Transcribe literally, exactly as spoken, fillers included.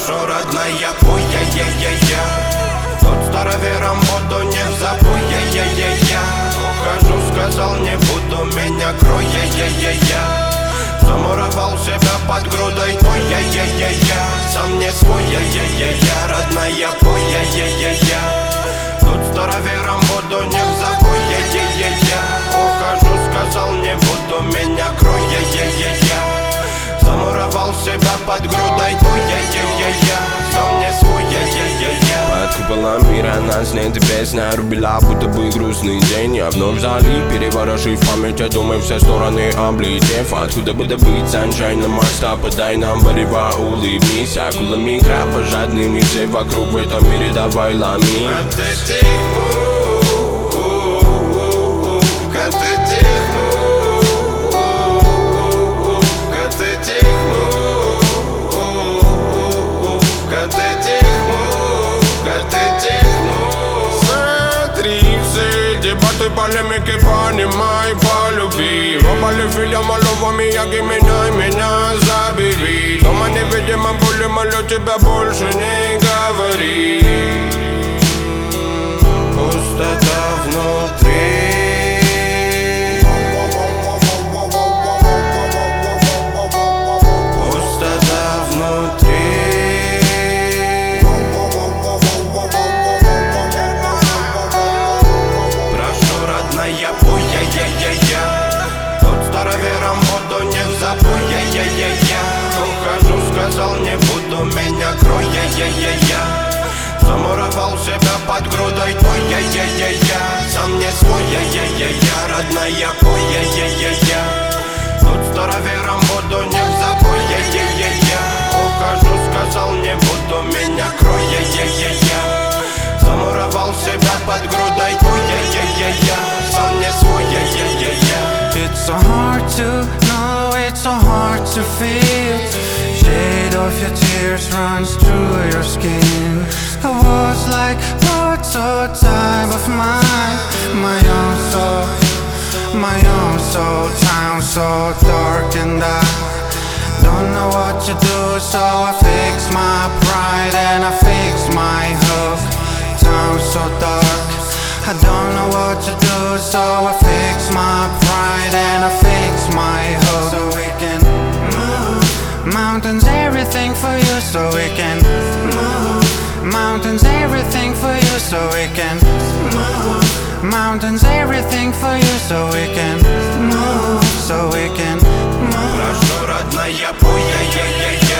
Прошу, родная, пой, я-я-я-я. Тот старовером буду, не забудь, я-я-я-я. Ухожу, сказал, не буду, меня крой, я-я-я-я. Замуровал себя под грудой твой, я-я-я-я. Сам не свой, я-я-я-я. Родная, пой, я-я-я-я. Тут старовером буду, не забудь, я-я-я-я. Ухожу, сказал, не буду, меня крой, я-я-я-я. Замуровал себя под грудой твой, я-я-я-я. Сам не свой, я-я-я-я. Под куполом мира нас нет, песня рубила, будто бы грустный день. Я вновь вдали, переворошив память, я думаю, все стороны облетев. Откуда бы добыть sunshine моста, подай нам варева, улыбнись. Акулами кровожадными, все вокруг в этом мире, давай ломи. Дебаты, полемики, понимай, полюби. Оба фильм, малого Мияги, меня, меня забери. Дома невидимо боли, молю тебя, больше не говори. Пустота внутри. Пустота внутри. Я пой, я-я-я-я. Тот старовером буду, не забудь, я-я-я-я. Ухожу, сказал, не буду, меня крой, я-я-я-я. Замуровал себя под грудой твой, я-я-я-я. Сам не свой, я-я-я-я. Родная, пой, я-я-я-я. Тут старовером буду, не забудь, я-я-я-я. Ухожу, сказал, не буду, меня крой, я-я-я-я. Замуровал себя под грудой твой, я-я-я-я. Сам не свой, я-я-я-я. It's so hard to know, it's so hard to feel. Shade of your tears runs through your skin. I was like, what's a time of mine? My own soul, my own soul. Town so dark and I don't know what to do. So I fix my pride and I fix my hook. Town so dark, I don't know what to do. So I fix my pride and I fix my hook. So we can move mountains, everything for you. So we can move mountains, everything for you. So we can move mountains, everything for you. So we can move, so we can move. Прошу, родная, пой, я-я-я-я.